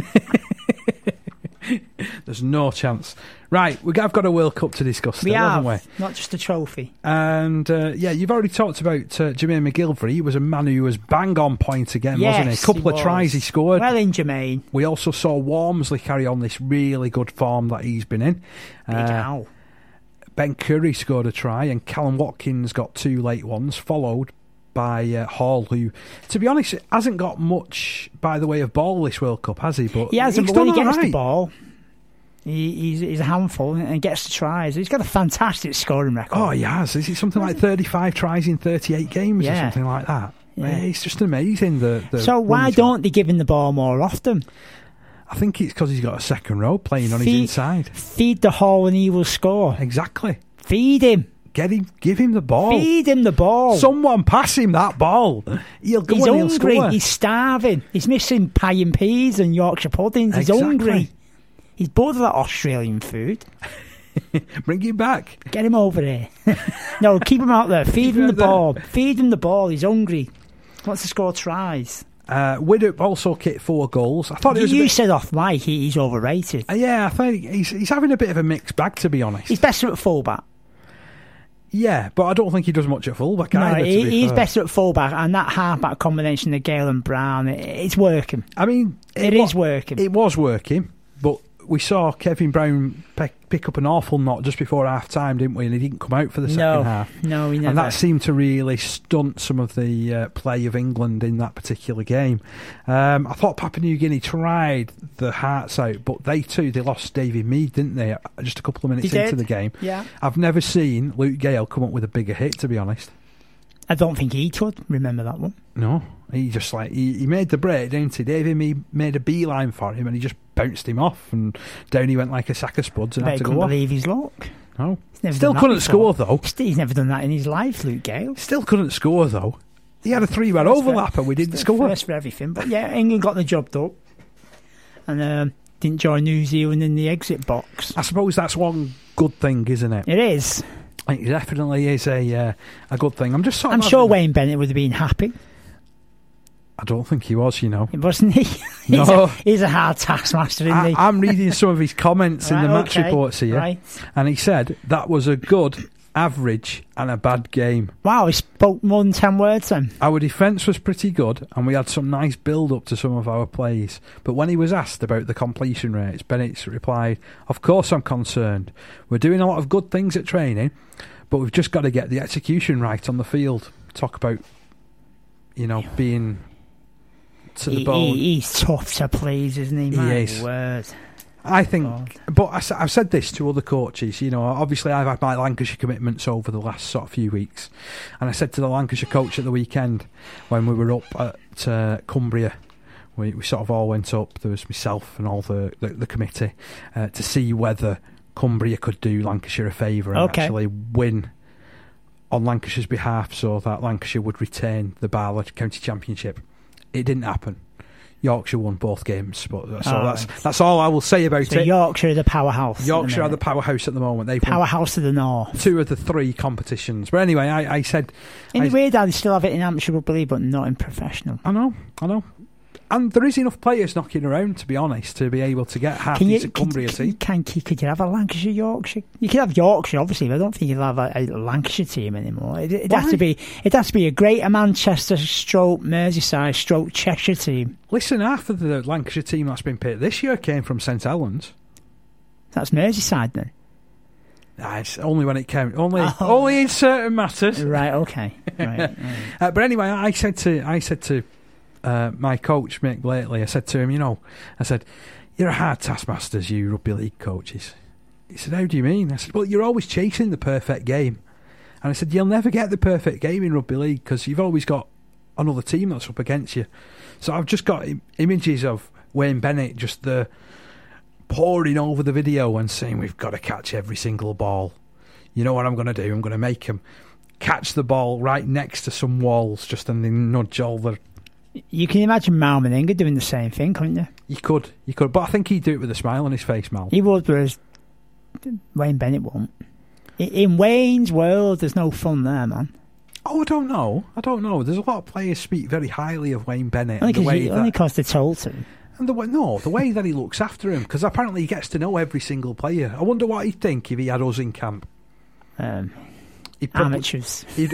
Speaker 1: it.
Speaker 2: There's no chance. Right, we have got a World Cup to discuss still,
Speaker 1: we have,
Speaker 2: haven't we?
Speaker 1: Not just a trophy.
Speaker 2: And, uh, yeah, you've already talked about uh, Jermaine McGilvery. He was a man who was bang on point again,
Speaker 1: yes,
Speaker 2: wasn't he? A couple
Speaker 1: he
Speaker 2: of
Speaker 1: was.
Speaker 2: tries he scored.
Speaker 1: Well in, Jermaine.
Speaker 2: We also saw Walmsley carry on this really good form that he's been in.
Speaker 1: Big
Speaker 2: Uh,
Speaker 1: owl.
Speaker 2: Ben Curry scored a try, and Callum Watkins got two late ones, followed by uh, Hall, who, to be honest, hasn't got much by the way of ball this World Cup, has he? But
Speaker 1: he hasn't,
Speaker 2: he's
Speaker 1: but when he
Speaker 2: done
Speaker 1: gets
Speaker 2: all right.
Speaker 1: the ball, he, he's, he's a handful and gets the tries. He's got a fantastic scoring record.
Speaker 2: Oh, he has. Is it something like thirty-five tries in thirty-eight games
Speaker 1: Yeah.
Speaker 2: or something like that?
Speaker 1: Yeah.
Speaker 2: It's just amazing. The, the
Speaker 1: so why
Speaker 2: runs
Speaker 1: don't they give him the ball more often?
Speaker 2: I think it's because he's got a second row playing on his
Speaker 1: Feed-
Speaker 2: inside.
Speaker 1: Feed the Hall and he will score.
Speaker 2: Exactly.
Speaker 1: Feed him.
Speaker 2: Get him, give him the ball.
Speaker 1: Feed him the ball.
Speaker 2: Someone pass him that ball. He'll go
Speaker 1: He's
Speaker 2: and he'll
Speaker 1: hungry.
Speaker 2: score.
Speaker 1: He's starving. He's missing pie and peas and Yorkshire puddings. He's
Speaker 2: Exactly.
Speaker 1: hungry. He's bored of that Australian food.
Speaker 2: Bring him back.
Speaker 1: Get him over here. No, keep him out there. Feed
Speaker 2: Keep
Speaker 1: him the
Speaker 2: him out
Speaker 1: ball. Feed him the ball. He's hungry. He wants to score tries.
Speaker 2: Uh, Widdop also kicked four goals. I thought it
Speaker 1: You,
Speaker 2: was a
Speaker 1: you
Speaker 2: bit,
Speaker 1: said off mic he, he's overrated.
Speaker 2: uh, yeah, I think he's he's having a bit of a mixed bag, to be honest.
Speaker 1: He's better at fullback.
Speaker 2: Yeah, but I don't think he does much at fullback
Speaker 1: No,
Speaker 2: either. to
Speaker 1: he,
Speaker 2: be
Speaker 1: he's
Speaker 2: fair.
Speaker 1: better at fullback, and that halfback combination of Gale and Brown, it, it's working.
Speaker 2: I mean,
Speaker 1: It
Speaker 2: wa-
Speaker 1: is working.
Speaker 2: It was working, but we saw Kevin Brown pick, pick up an awful knock just before half time, didn't we? And he didn't come out for the second
Speaker 1: no,
Speaker 2: half.
Speaker 1: no, he never.
Speaker 2: And that seemed to really stunt some of the uh, play of England in that particular game. Um, I thought Papua New Guinea tried the hearts out, but they too, they lost David Mead, didn't they? Just a couple of minutes
Speaker 1: They
Speaker 2: into
Speaker 1: did.
Speaker 2: the game.
Speaker 1: Yeah.
Speaker 2: I've never seen Luke Gale come up with a bigger hit, to be honest.
Speaker 1: I don't think he could remember that one.
Speaker 2: No, he just like he, he made the break, didn't he? David Mead made a beeline for him, and he just bounced him off, and down he went like a sack of spuds, and
Speaker 1: I
Speaker 2: had to
Speaker 1: couldn't
Speaker 2: go off.
Speaker 1: believe his luck.
Speaker 2: No,
Speaker 1: He's never
Speaker 2: still
Speaker 1: done that
Speaker 2: couldn't
Speaker 1: before.
Speaker 2: score though.
Speaker 1: St- He's never done that in his life, Luke Gale.
Speaker 2: Still couldn't score though. He had a three-man
Speaker 1: First for-
Speaker 2: overlap, and we didn't
Speaker 1: first-
Speaker 2: score.
Speaker 1: First for everything, but yeah, England got the job done, and um, didn't join New Zealand in the exit box.
Speaker 2: I suppose that's one good thing, isn't it?
Speaker 1: It is.
Speaker 2: It definitely is a uh, a good thing. I'm just sort of
Speaker 1: I'm sure
Speaker 2: having-
Speaker 1: Wayne Bennett would have been happy,
Speaker 2: I don't think he was, you know.
Speaker 1: wasn't he? he's,
Speaker 2: No.
Speaker 1: a, he's a hard taskmaster, isn't
Speaker 2: I,
Speaker 1: he?
Speaker 2: I'm reading some of his comments in
Speaker 1: Right,
Speaker 2: the match
Speaker 1: okay,
Speaker 2: reports here,
Speaker 1: right.
Speaker 2: and he said that was a good, average, and a bad game.
Speaker 1: Wow, he spoke more than ten words then.
Speaker 2: Our defence was pretty good, and we had some nice build-up to some of our plays. But when he was asked about the completion rates, Bennett replied, "Of course I'm concerned. We're doing a lot of good things at training, but we've just got to get the execution right on the field." Talk about, you know, being to the
Speaker 1: He,
Speaker 2: bone.
Speaker 1: he, he's tough to please, isn't he?
Speaker 2: He
Speaker 1: My
Speaker 2: is.
Speaker 1: word.
Speaker 2: I think,
Speaker 1: God.
Speaker 2: but I, s- I've said this to other coaches. You know, obviously I've had my Lancashire commitments over the last sort of few weeks, and I said to the Lancashire coach at the weekend when we were up at uh, Cumbria, we, we sort of all went up. There was myself and all the the, the committee uh, to see whether Cumbria could do Lancashire a favour and
Speaker 1: Okay.
Speaker 2: actually win on Lancashire's behalf, so that Lancashire would retain the Barlow County Championship. It didn't happen. Yorkshire won both games, but that's, all,
Speaker 1: Oh,
Speaker 2: that's,
Speaker 1: right.
Speaker 2: that's all I will say about
Speaker 1: So
Speaker 2: it.
Speaker 1: Yorkshire are the powerhouse. at
Speaker 2: Yorkshire are the
Speaker 1: minute.
Speaker 2: powerhouse at the moment. They've won
Speaker 1: powerhouse of the north.
Speaker 2: two of the three competitions. But anyway, I, I said...
Speaker 1: In
Speaker 2: I,
Speaker 1: the weird how they still have it in Hampshire Rugby League, but not in professional.
Speaker 2: I know, I know. And there is enough players knocking around, to be honest, to be able to get half
Speaker 1: Can you,
Speaker 2: decent
Speaker 1: could,
Speaker 2: Cumbria
Speaker 1: could,
Speaker 2: team.
Speaker 1: can, could you have a Lancashire Yorkshire? You could have Yorkshire, obviously, but I don't think you'll have a, a Lancashire team anymore. It, it has
Speaker 2: Why?
Speaker 1: to be. It has to be a Greater Manchester, stroke Merseyside, stroke Cheshire team.
Speaker 2: Listen, half of the Lancashire team that's been picked this year came from St Helens.
Speaker 1: That's Merseyside then.
Speaker 2: Nah, it's only when it counts. Only,
Speaker 1: Oh.
Speaker 2: only in certain matters.
Speaker 1: Right. Okay. Right. right.
Speaker 2: Uh, but anyway, I said to I said to uh, my coach Mick Blakely, I said to him, you know, I said, "You're a hard taskmasters, you rugby league coaches. He said, how do you mean? I said, well, you're always chasing the perfect game. And I said, you'll never get the perfect game in rugby league because you've always got another team that's up against you. So I've just got im- images of Wayne Bennett just the pouring over the video and saying, we've got to catch every single ball. You know what I'm going to do? I'm going to make him catch the ball right next to some walls just and then nudge all the...
Speaker 1: You can imagine Mal Meninga doing the same thing, couldn't you?
Speaker 2: You could, you could. But I think he'd do it with a smile on his face, Mal.
Speaker 1: He would, whereas Wayne Bennett won't. In, in Wayne's world, there's no fun there, man.
Speaker 2: Oh, I don't know. I don't know. There's a lot of players speak very highly of Wayne Bennett.
Speaker 1: Only
Speaker 2: and the way
Speaker 1: because
Speaker 2: that,
Speaker 1: only they're told to.
Speaker 2: And the way, no, the way that he looks after him, because apparently he gets to know every single player. I wonder what he'd think if he had us in camp.
Speaker 1: Um,
Speaker 2: he'd probably,
Speaker 1: amateurs.
Speaker 2: He'd,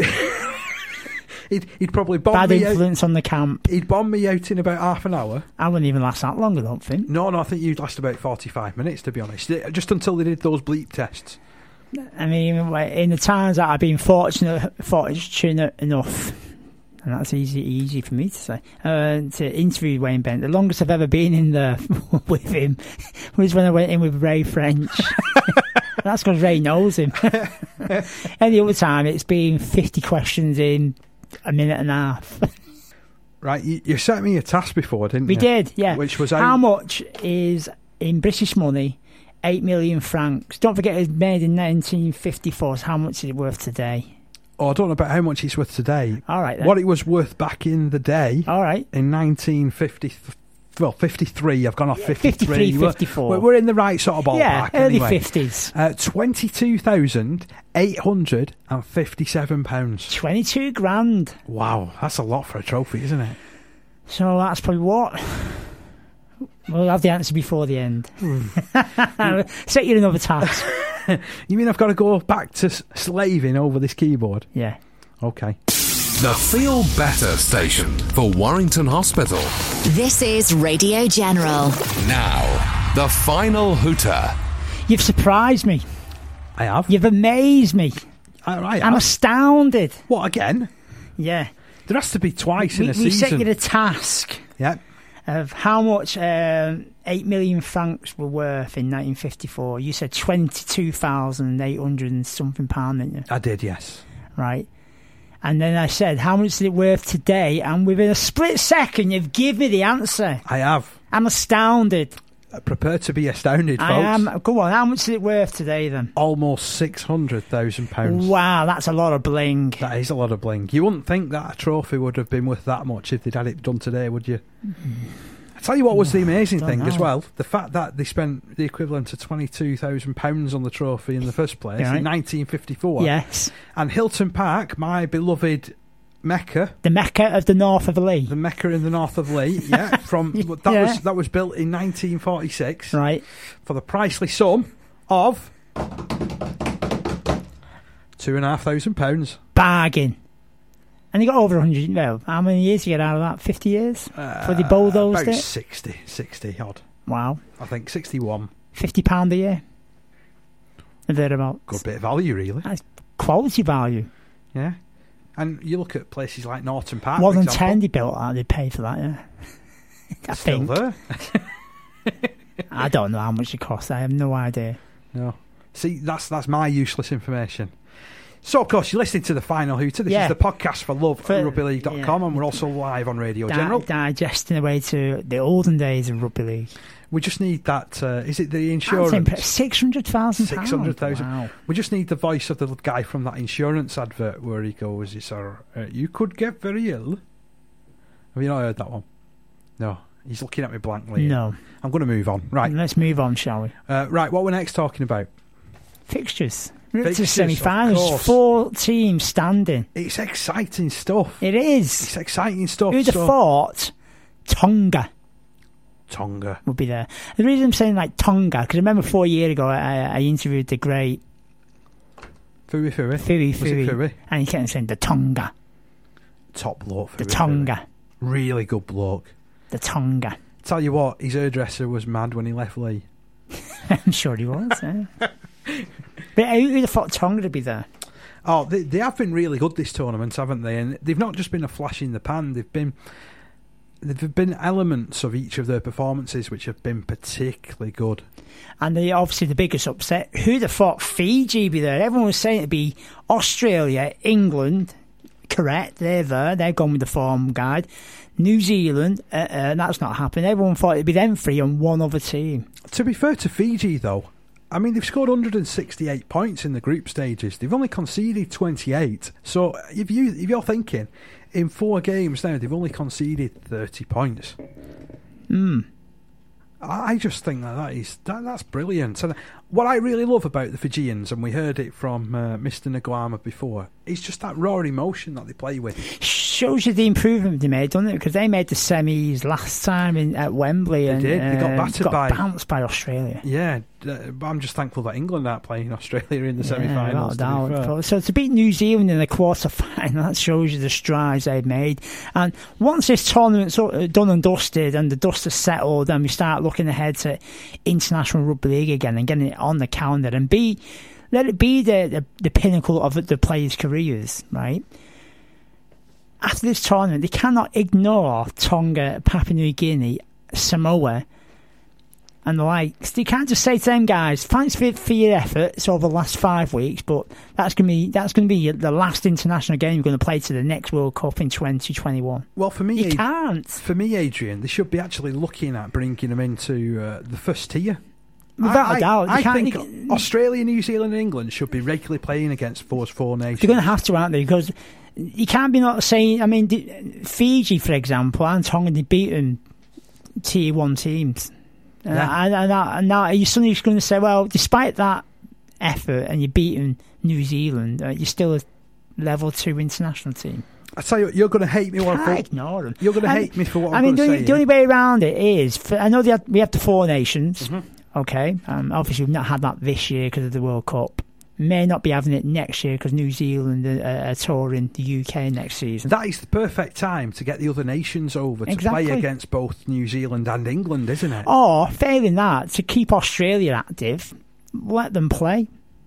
Speaker 2: he'd, he'd probably bomb
Speaker 1: Bad
Speaker 2: me
Speaker 1: influence
Speaker 2: out,
Speaker 1: on the camp.
Speaker 2: He'd bomb me out in about half an hour.
Speaker 1: I wouldn't even last that long, I don't think.
Speaker 2: No, no, I think you'd last about forty-five minutes, to be honest. Just until they did those bleep tests.
Speaker 1: I mean, in the times that I've been fortunate, fortunate enough, and that's easy, easy for me to say, uh, to interview Wayne Bennett. The longest I've ever been in there with him was when I went in with Ray French. That's because Ray knows him. Any other time, it's been fifty questions in a minute and a half.
Speaker 2: Right, you, you set me a task before, didn't
Speaker 1: we
Speaker 2: you?
Speaker 1: We did, yeah.
Speaker 2: Which was
Speaker 1: how
Speaker 2: how
Speaker 1: much is in British money? Eight million francs. Don't forget, it was made in nineteen fifty-four. So how much is it worth today?
Speaker 2: Oh, I don't know about how much it's worth today.
Speaker 1: All right, then.
Speaker 2: What it was worth back in the day.
Speaker 1: All right.
Speaker 2: In nineteen fifty, well, fifty-three. I've gone off
Speaker 1: yeah,
Speaker 2: fifty-three.
Speaker 1: fifty-three, fifty-four.
Speaker 2: We're, we're in the right sort of ballpark.
Speaker 1: Yeah, early
Speaker 2: anyway.
Speaker 1: fifties.
Speaker 2: Uh, twenty-two thousand eight hundred and fifty-seven pounds.
Speaker 1: Twenty-two grand.
Speaker 2: Wow, that's a lot for a trophy, isn't it?
Speaker 1: So that's probably what. We'll have the answer before the end. Mm. Set you another task.
Speaker 2: You mean I've got to go back to slaving over this keyboard?
Speaker 1: Yeah.
Speaker 2: Okay.
Speaker 3: The Feel Better station for Warrington Hospital.
Speaker 4: This is Radio General.
Speaker 3: Now, the final hooter.
Speaker 1: You've surprised me.
Speaker 2: I have.
Speaker 1: You've amazed me.
Speaker 2: I, I
Speaker 1: I'm
Speaker 2: have.
Speaker 1: astounded.
Speaker 2: What, again?
Speaker 1: Yeah.
Speaker 2: There has to be twice
Speaker 1: we,
Speaker 2: in a
Speaker 1: we
Speaker 2: season.
Speaker 1: set you the task.
Speaker 2: Yeah.
Speaker 1: Of how much um, eight million francs were worth in nineteen fifty-four. You said twenty-two thousand eight hundred and something pound, didn't you?
Speaker 2: I did, yes.
Speaker 1: Right. And then I said, how much is it worth today? And within a split second, you've given me the answer.
Speaker 2: I have.
Speaker 1: I'm astounded.
Speaker 2: Prepare to be astounded, folks.
Speaker 1: I am. Go on, how much is it worth today, then?
Speaker 2: Almost six hundred thousand pounds.
Speaker 1: Wow, that's a lot of bling.
Speaker 2: That is a lot of bling. You wouldn't think that a trophy would have been worth that much if they'd had it done today, would you? Mm-hmm. I tell you what was the amazing
Speaker 1: Don't
Speaker 2: thing
Speaker 1: know.
Speaker 2: as well. The fact that they spent the equivalent of twenty-two thousand pounds on the trophy in the first place
Speaker 1: Right.
Speaker 2: in nineteen fifty-four.
Speaker 1: Yes.
Speaker 2: And Hilton Park, my beloved Mecca.
Speaker 1: The Mecca of the north of Lee.
Speaker 2: The Mecca in the north of Lee, yeah. From that
Speaker 1: Yeah.
Speaker 2: was that was built in nineteen forty-six.
Speaker 1: Right.
Speaker 2: For the princely sum of two and a half thousand pounds.
Speaker 1: Bargain. And they got over one hundred. Well, how many years you get out of that? fifty years?
Speaker 2: Uh,
Speaker 1: For the bulldozed
Speaker 2: about
Speaker 1: it?
Speaker 2: sixty, sixty odd.
Speaker 1: Wow.
Speaker 2: I think sixty-one.
Speaker 1: fifty pounds a year? And thereabouts.
Speaker 2: Good bit of value, really.
Speaker 1: That's quality value.
Speaker 2: Yeah. And you look at places like Norton Park.
Speaker 1: More
Speaker 2: for
Speaker 1: than
Speaker 2: example,
Speaker 1: ten they built that. They paid for that, yeah. I
Speaker 2: still
Speaker 1: think.
Speaker 2: there.
Speaker 1: I don't know how much it costs. I have no idea.
Speaker 2: No. See, that's that's my useless information. So, of course, you're listening to The Final Hooter. This
Speaker 1: Yeah.
Speaker 2: is the podcast for love
Speaker 1: For-
Speaker 2: at rugby league dot com,
Speaker 1: yeah.
Speaker 2: and we're also live on Radio
Speaker 1: Di-
Speaker 2: General.
Speaker 1: digesting away to the olden days of rugby league.
Speaker 2: We just need that, uh, is it the insurance?
Speaker 1: six hundred thousand
Speaker 2: six hundred thousand.
Speaker 1: Wow.
Speaker 2: We just need the voice of the guy from that insurance advert where he goes, "Sir, uh, you could get very ill." Have you not heard that one? No. He's looking at me blankly.
Speaker 1: No.
Speaker 2: I'm going to move on. Right.
Speaker 1: Let's move on, shall we?
Speaker 2: Uh, right, what we're next talking about?
Speaker 1: Fixtures. We're up to
Speaker 2: Fixtures,
Speaker 1: semi-finals.
Speaker 2: of course.
Speaker 1: Four teams standing.
Speaker 2: It's exciting stuff.
Speaker 1: It is.
Speaker 2: It's exciting stuff.
Speaker 1: Who'd have
Speaker 2: so-
Speaker 1: thought Tonga
Speaker 2: Tonga.
Speaker 1: would be there? The reason I'm saying like Tonga, because I remember four years ago I, I interviewed the great
Speaker 2: Fui Fui.
Speaker 1: Fui
Speaker 2: Was it
Speaker 1: Fui,
Speaker 2: Fui?
Speaker 1: and he kept saying the Tonga,
Speaker 2: Top bloke.
Speaker 1: the
Speaker 2: Fui
Speaker 1: Tonga,
Speaker 2: Fui. Really good bloke.
Speaker 1: the Tonga.
Speaker 2: Tell you what, his hairdresser was mad when he left Lee.
Speaker 1: I'm sure he was. Yeah. But who'd have thought Tonga would be there?
Speaker 2: Oh, they, they have been really good this tournament, haven't they? And they've not just been a flash in the pan. They've been there have been elements of each of their performances which have been particularly good.
Speaker 1: And the, obviously the biggest upset, who'd have thought Fiji be there? Everyone was saying it'd be Australia, England, correct, they're there, they're gone with the form guide. New Zealand, uh, uh, that's not happened. Everyone thought it'd be them three and one other team.
Speaker 2: To be fair to Fiji, though, I mean, they've scored one hundred sixty-eight points in the group stages. They've only conceded twenty-eight. So if, you, if you're thinking, in four games now, they've only conceded thirty points.
Speaker 1: Hmm.
Speaker 2: I just think that, that is that, that's brilliant. And what I really love about the Fijians, and we heard it from uh, Mister Nguama before, is just that raw emotion that they play with.
Speaker 1: Shows you the improvement they made, doesn't it? Because they made the semis last time in, at Wembley,
Speaker 2: They
Speaker 1: and
Speaker 2: did. They got
Speaker 1: uh,
Speaker 2: battered
Speaker 1: got
Speaker 2: by-
Speaker 1: bounced by Australia.
Speaker 2: Yeah, uh, but I'm just thankful that England aren't playing Australia in the
Speaker 1: Yeah,
Speaker 2: semi-finals.
Speaker 1: without
Speaker 2: to be
Speaker 1: doubt.
Speaker 2: fair.
Speaker 1: So to beat New Zealand in the quarter final, that shows you the strides they've made. And once this tournament's done and dusted, and the dust has settled, and we start looking ahead to international rugby league again and getting it on the calendar, and be let it be the the, the pinnacle of the players' careers, right? After this tournament, they cannot ignore Tonga, Papua New Guinea, Samoa, and the likes. You can't just say to them guys, thanks for, for your efforts over the last five weeks, but that's going to be that's going to be the last international game you're going to play to the next World Cup in twenty twenty-one.
Speaker 2: Well, for me,
Speaker 1: You
Speaker 2: Ad-
Speaker 1: can't.
Speaker 2: For me, Adrian, they should be actually looking at bringing them into uh, the first tier.
Speaker 1: Without
Speaker 2: I,
Speaker 1: a doubt. You
Speaker 2: I, I
Speaker 1: can't-
Speaker 2: think
Speaker 1: you-
Speaker 2: Australia, New Zealand, and England should be regularly playing against those four nations.
Speaker 1: They're going to have to, aren't they? Because you can't be not saying. I mean, the- Fiji, for example, and Tonga, they beaten tier one teams. And,
Speaker 2: Yeah.
Speaker 1: and, and, that, and now you're suddenly just going to say, well, despite that effort and you're beating New Zealand, uh, you're still a level two international team.
Speaker 2: I tell you what, you're going to hate me. What
Speaker 1: Can't
Speaker 2: I
Speaker 1: ignore them.
Speaker 2: You're going to
Speaker 1: And-
Speaker 2: hate me for what
Speaker 1: I
Speaker 2: I'm
Speaker 1: mean,
Speaker 2: going
Speaker 1: the,
Speaker 2: to say.
Speaker 1: the only way around it is, for, I know they have, we have the four nations.
Speaker 2: Mhm.
Speaker 1: Okay, um, obviously we've not had that this year because of the World Cup. May not be having it next year because New Zealand are, are touring the U K next season.
Speaker 2: That is the perfect time to get the other nations over to
Speaker 1: Exactly.
Speaker 2: play against both New Zealand and England, isn't it?
Speaker 1: Or, failing that, to keep Australia active, let them play.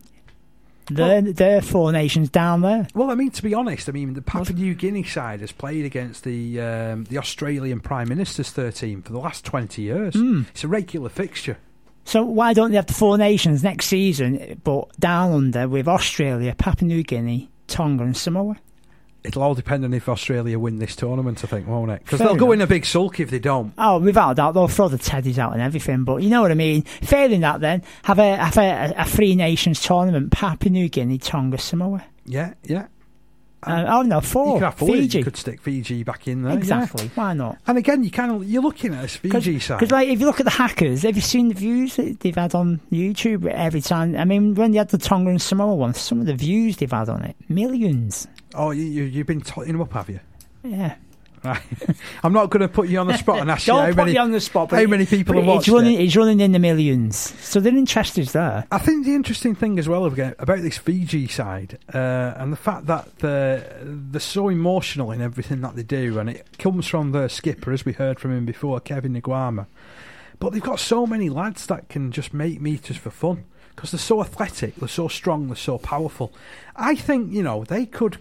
Speaker 1: They're, they're four nations down there.
Speaker 2: Well, I mean, to be honest, I mean, the Papua New Guinea side has played against the um, the Australian Prime Minister's third team for the last twenty years.
Speaker 1: Mm.
Speaker 2: It's a regular fixture.
Speaker 1: So why don't they have the four nations next season, but down under with Australia, Papua New Guinea, Tonga and Samoa?
Speaker 2: It'll all depend on if Australia win this tournament, I think, won't it? Because
Speaker 1: Fair
Speaker 2: they'll go
Speaker 1: enough.
Speaker 2: in a big sulk if they don't.
Speaker 1: Oh, without a doubt, they'll throw the teddies out and everything, but you know what I mean. Failing that, then have a have a, a three nations tournament: Papua New Guinea, Tonga, Samoa.
Speaker 2: Yeah, yeah.
Speaker 1: Uh, oh no, four.
Speaker 2: You could have four.
Speaker 1: Fiji.
Speaker 2: You could stick Fiji back in there.
Speaker 1: Exactly.
Speaker 2: yeah.
Speaker 1: Why not?
Speaker 2: And again, you kind of you're looking at this Fiji side.
Speaker 1: Because, like, if you look at the Hackers, have you seen the views that they've had on YouTube every time? I mean, when they had the Tonga and Samoa one, some of the views they've had on it, millions.
Speaker 2: Oh, you, you you've been totting them up, have you?
Speaker 1: Yeah.
Speaker 2: Right. I'm not going to put you on the spot and ask
Speaker 1: Don't
Speaker 2: you how
Speaker 1: put
Speaker 2: many
Speaker 1: you on the spot. But
Speaker 2: how
Speaker 1: it-
Speaker 2: many people
Speaker 1: but
Speaker 2: have watched
Speaker 1: it's running,
Speaker 2: it.
Speaker 1: It's running in the millions, so their interest is there.
Speaker 2: I think the interesting thing as well about about this Fiji side uh, and the fact that they're, they're so emotional in everything that they do, and it comes from their skipper, as we heard from him before, Kevin Nguama. But they've got so many lads that can just make meters for fun because they're so athletic, they're so strong, they're so powerful. I think, you know, they could...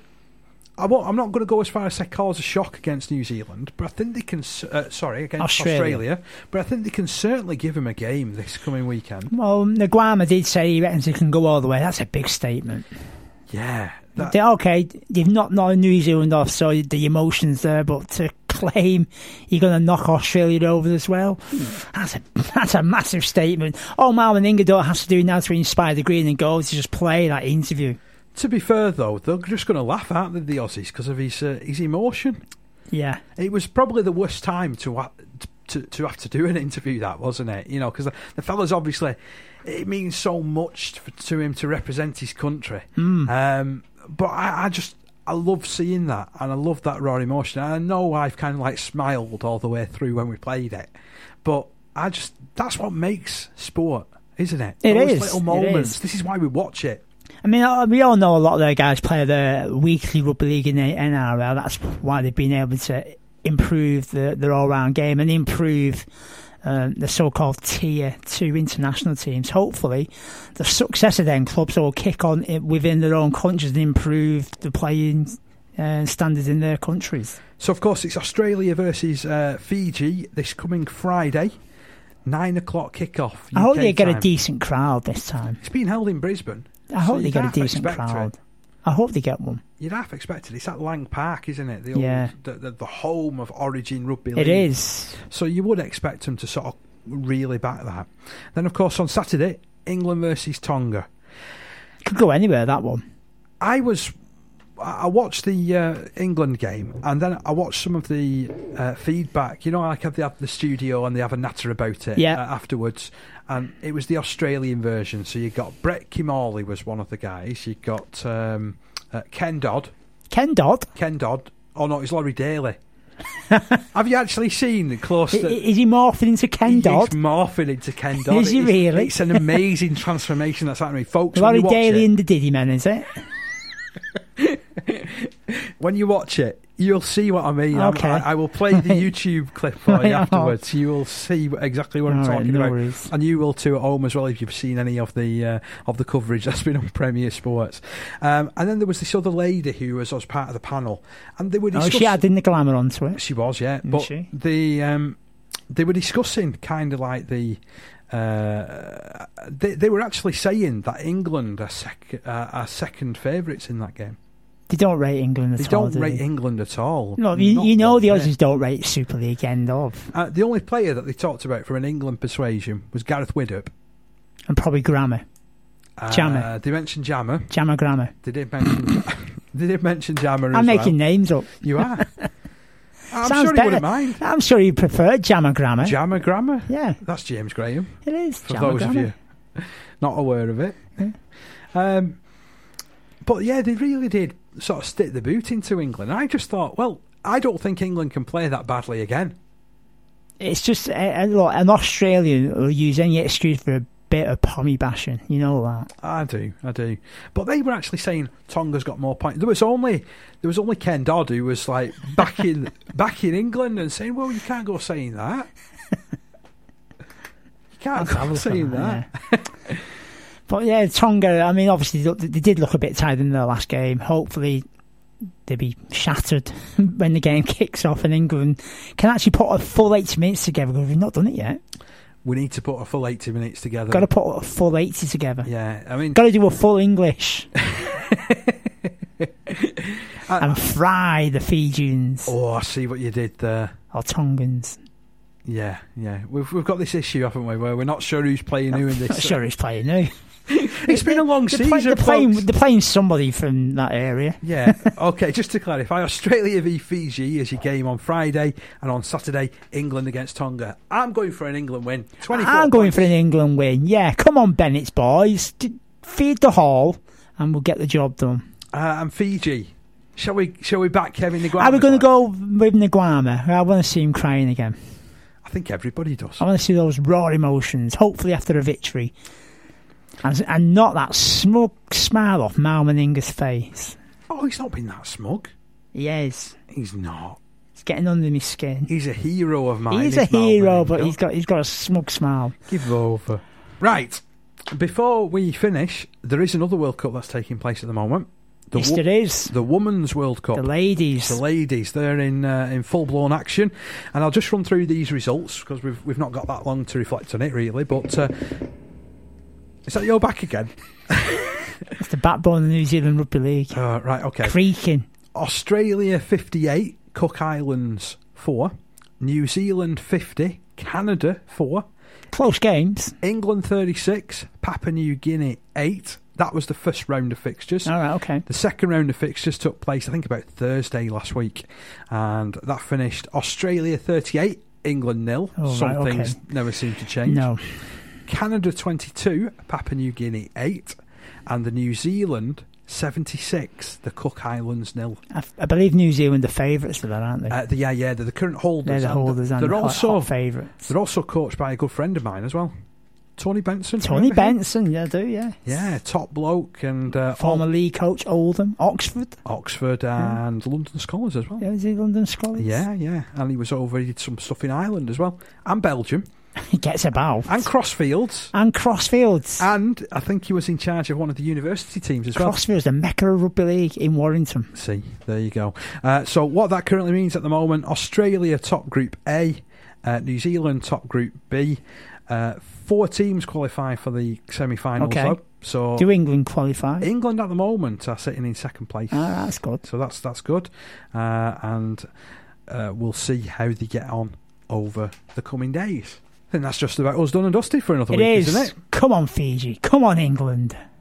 Speaker 2: I won't, I'm not going to go as far as say cause a shock against New Zealand, but I think they can. Uh, sorry, against
Speaker 1: Australia.
Speaker 2: Australia. But I think they can certainly give them a game this coming weekend.
Speaker 1: Well, Nguama did say he reckons they can go all the way. That's a big statement.
Speaker 2: Yeah, that,
Speaker 1: They, okay, they've not knocked New Zealand off, so the emotion's there, but to claim you're going to knock Australia over as well, that's a that's a massive statement. All Marwan Ingador has to do now to inspire the green and gold is just play that interview.
Speaker 2: To be fair, though, they're just going to laugh, aren't they, the Aussies, because of his uh, his emotion.
Speaker 1: Yeah.
Speaker 2: It was probably the worst time to ha- to to have to do an interview, that, wasn't it? You know, because the, the fella's obviously, it means so much to, to him to represent his country.
Speaker 1: Mm.
Speaker 2: Um, but I, I just, I love seeing that, and I love that raw emotion. And I know I've kind of like smiled all the way through when we played it, but I just, that's what makes sport, isn't it?
Speaker 1: It
Speaker 2: Those
Speaker 1: is.
Speaker 2: little
Speaker 1: It
Speaker 2: moments.
Speaker 1: is.
Speaker 2: This is why we watch it.
Speaker 1: I mean, uh, we all know a lot of their guys play the weekly rugby league in the N R L. That's why they've been able to improve the, their all-round game and improve um, the so-called tier two international teams. Hopefully, the success of them clubs will kick on it within their own countries and improve the playing uh, standards in their countries.
Speaker 2: So, of course, it's Australia versus uh, Fiji this coming Friday, nine o'clock kickoff.
Speaker 1: I hope
Speaker 2: U K
Speaker 1: they get a
Speaker 2: time.
Speaker 1: decent crowd this time.
Speaker 2: It's been held in Brisbane.
Speaker 1: I hope
Speaker 2: so
Speaker 1: they
Speaker 2: you'd
Speaker 1: get a
Speaker 2: half
Speaker 1: decent
Speaker 2: expect
Speaker 1: crowd.
Speaker 2: it.
Speaker 1: I hope they get one.
Speaker 2: You'd half expect it. It's at Lang Park, isn't it? The
Speaker 1: Yeah.
Speaker 2: old, the, the, the home of Origin Rugby League.
Speaker 1: It is.
Speaker 2: So you would expect them to sort of really back that. Then, of course, on Saturday, England versus Tonga.
Speaker 1: Could go anywhere, that one.
Speaker 2: I was... I watched the uh, England game, and then I watched some of the uh, feedback. You know, like they have the studio and they have a natter about it
Speaker 1: Yeah.
Speaker 2: uh, afterwards. And it was the Australian version. So you got Brett Kimorley was one of the guys. You got um, uh, Ken Dodd.
Speaker 1: Ken Dodd?
Speaker 2: Ken Dodd. Oh no, it's Laurie Daly. Have you actually seen close
Speaker 1: I-
Speaker 2: to...
Speaker 1: Is he morphing into Ken Dodd?
Speaker 2: He's morphing into Ken Dodd.
Speaker 1: Is he
Speaker 2: It's-
Speaker 1: really?
Speaker 2: It's an amazing transformation that's happening. Folks, when
Speaker 1: Laurie
Speaker 2: you watch
Speaker 1: Daly
Speaker 2: it,
Speaker 1: and the Diddy Men, is it?
Speaker 2: when you watch it, you'll see what I mean. I'm-
Speaker 1: Okay.
Speaker 2: I, I will play the YouTube clip for
Speaker 1: Right,
Speaker 2: you
Speaker 1: oh.
Speaker 2: afterwards. You will see exactly what I'm
Speaker 1: All right,
Speaker 2: talking
Speaker 1: no
Speaker 2: about,
Speaker 1: worries.
Speaker 2: and you will too at home as well if you've seen any of the uh, of the coverage that's been on Premier Sports. Um, and then there was this other lady who was, was part of the panel, and they were
Speaker 1: Oh,
Speaker 2: discussing.
Speaker 1: she adding the glamour onto it.
Speaker 2: She was, yeah,
Speaker 1: Isn't
Speaker 2: but
Speaker 1: she?
Speaker 2: the um, they were discussing kind of like the. Uh, they they were actually saying that England are, sec- uh, are second favourites in that game.
Speaker 1: They don't rate England at
Speaker 2: They
Speaker 1: all.
Speaker 2: don't
Speaker 1: do
Speaker 2: rate
Speaker 1: they?
Speaker 2: England at all.
Speaker 1: No, you,
Speaker 2: Not
Speaker 1: you know
Speaker 2: one
Speaker 1: the
Speaker 2: bit.
Speaker 1: Aussies don't rate Super League end of.
Speaker 2: Uh, the only player that they talked about from an England persuasion was Gareth Widdup.
Speaker 1: And probably Grammar.
Speaker 2: Uh,
Speaker 1: Jammer.
Speaker 2: They mentioned Jammer.
Speaker 1: Jammer Grammar.
Speaker 2: They did mention. They did mention Jammer.
Speaker 1: I'm
Speaker 2: as
Speaker 1: making
Speaker 2: well.
Speaker 1: names up.
Speaker 2: You are. I'm
Speaker 1: Sounds
Speaker 2: sure he
Speaker 1: better.
Speaker 2: wouldn't mind.
Speaker 1: I'm sure you prefer Jammer Grammar.
Speaker 2: Jammer Grammar.
Speaker 1: Yeah,
Speaker 2: That's James Graham.
Speaker 1: it is.
Speaker 2: For
Speaker 1: Jammer
Speaker 2: those
Speaker 1: Grammar.
Speaker 2: of you not aware of it.
Speaker 1: Yeah.
Speaker 2: Um, but yeah, they really did sort of stick the boot into England. I just thought, well, I don't think England can play that badly again.
Speaker 1: It's just uh, uh, look, an Australian will use any excuse for a bit of pommy bashing. You know that.
Speaker 2: I do, I do. But they were actually saying Tonga's got more points. There was only there was only Ken Dodd who was like back in back in England and saying, well, you can't go saying that. You can't
Speaker 1: I'll have a
Speaker 2: go
Speaker 1: look
Speaker 2: saying
Speaker 1: at
Speaker 2: that.
Speaker 1: yeah. But yeah, Tonga, I mean, obviously they they did look a bit tired in their last game. Hopefully they'll be shattered when the game kicks off and England can actually put a full eighty minutes together, because we've not done it yet.
Speaker 2: We need to put a full eighty minutes together.
Speaker 1: Got to put a full eighty together.
Speaker 2: Yeah, I mean,
Speaker 1: Got to do a full English
Speaker 2: I-
Speaker 1: and fry the Fijians
Speaker 2: oh, I see what you did there.
Speaker 1: or Tongans.
Speaker 2: Yeah, yeah. We've we've got this issue, haven't we, where we're not sure who's playing who in this.
Speaker 1: Not sure who's playing who.
Speaker 2: It's been a long
Speaker 1: They're,
Speaker 2: season.
Speaker 1: play, they're, playing,
Speaker 2: folks.
Speaker 1: they're playing somebody from that area.
Speaker 2: Yeah. Okay. Just to clarify, Australia v Fiji is your game on Friday, and on Saturday, England against Tonga. I'm going for an England win. twenty-four
Speaker 1: I'm going
Speaker 2: points.
Speaker 1: for an England win. Yeah, come on, Bennett's boys. D- feed the hall and we'll get the job done.
Speaker 2: Uh, and Fiji. Shall we? Shall we back Kevin Nguama?
Speaker 1: Are we going to go with Nguama? I want to see him crying again.
Speaker 2: I think everybody does.
Speaker 1: I want to see those raw emotions, hopefully after a victory. And, and not that smug smile off Mal Meninga's face.
Speaker 2: Oh, he's not been that smug.
Speaker 1: He is.
Speaker 2: He's not.
Speaker 1: It's getting under my skin.
Speaker 2: He's a hero of mine.
Speaker 1: He's a
Speaker 2: is Mal
Speaker 1: hero,
Speaker 2: Meninga.
Speaker 1: but he's got he's got a smug smile.
Speaker 2: Give over. Right. Before we finish, there is another World Cup that's taking place at the moment. The
Speaker 1: Yes,
Speaker 2: wo-
Speaker 1: there is.
Speaker 2: The Women's World Cup.
Speaker 1: The ladies.
Speaker 2: The ladies, they're in uh, in full blown action, and I'll just run through these results because we've we've not got that long to reflect on it really. But uh, is that your back again?
Speaker 1: It's the backbone of the New Zealand Rugby League.
Speaker 2: Uh, right, okay.
Speaker 1: Creaking.
Speaker 2: Australia fifty-eight, Cook Islands four, New Zealand fifty, Canada four,
Speaker 1: Close games.
Speaker 2: England thirty-six, Papua New Guinea eight. That was the first round of fixtures.
Speaker 1: All right, okay.
Speaker 2: The second round of fixtures took place, I think, about Thursday last week, and that finished Australia thirty-eight, England nil.
Speaker 1: Oh,
Speaker 2: Some
Speaker 1: right, okay.
Speaker 2: things never seem to change.
Speaker 1: No.
Speaker 2: Canada twenty-two, Papua New Guinea eight, and the New Zealand seventy-six, the Cook Islands nil.
Speaker 1: I, I believe New Zealand are favourites for that, aren't they?
Speaker 2: Uh, the, yeah, yeah, they're the current holders.
Speaker 1: They're the
Speaker 2: and
Speaker 1: holders and
Speaker 2: they're
Speaker 1: the hot,
Speaker 2: also
Speaker 1: hot favourites.
Speaker 2: they're also coached by a good friend of mine as well, Tony Benson.
Speaker 1: Tony
Speaker 2: remember him?
Speaker 1: Benson, yeah, I do, yeah.
Speaker 2: Yeah, top bloke, and uh,
Speaker 1: Former
Speaker 2: all-
Speaker 1: league coach, Oldham, Oxford.
Speaker 2: Oxford and London Scholars as well.
Speaker 1: Yeah, is he London Scholars?
Speaker 2: Yeah, yeah, and he was over. He did some stuff in Ireland as well, and Belgium.
Speaker 1: He gets about.
Speaker 2: And Crossfields.
Speaker 1: And Crossfields.
Speaker 2: And I think he was in charge of one of the university teams as well.
Speaker 1: Crossfields, the Mecca of Rugby League in Warrington.
Speaker 2: See, there you go. Uh, so what that currently means at the moment, Australia top Group A, uh, New Zealand top Group B. Uh, four teams qualify for the semi-finals.
Speaker 1: Okay.
Speaker 2: Though. So
Speaker 1: do England qualify?
Speaker 2: England at the moment are sitting in second place.
Speaker 1: Ah, that's good.
Speaker 2: So that's that's good. Uh, and uh, we'll see how they get on over the coming days. I think that's just about us done and dusted for another
Speaker 1: it
Speaker 2: week,
Speaker 1: is.
Speaker 2: isn't it?
Speaker 1: Come on, Fiji. Come on, England.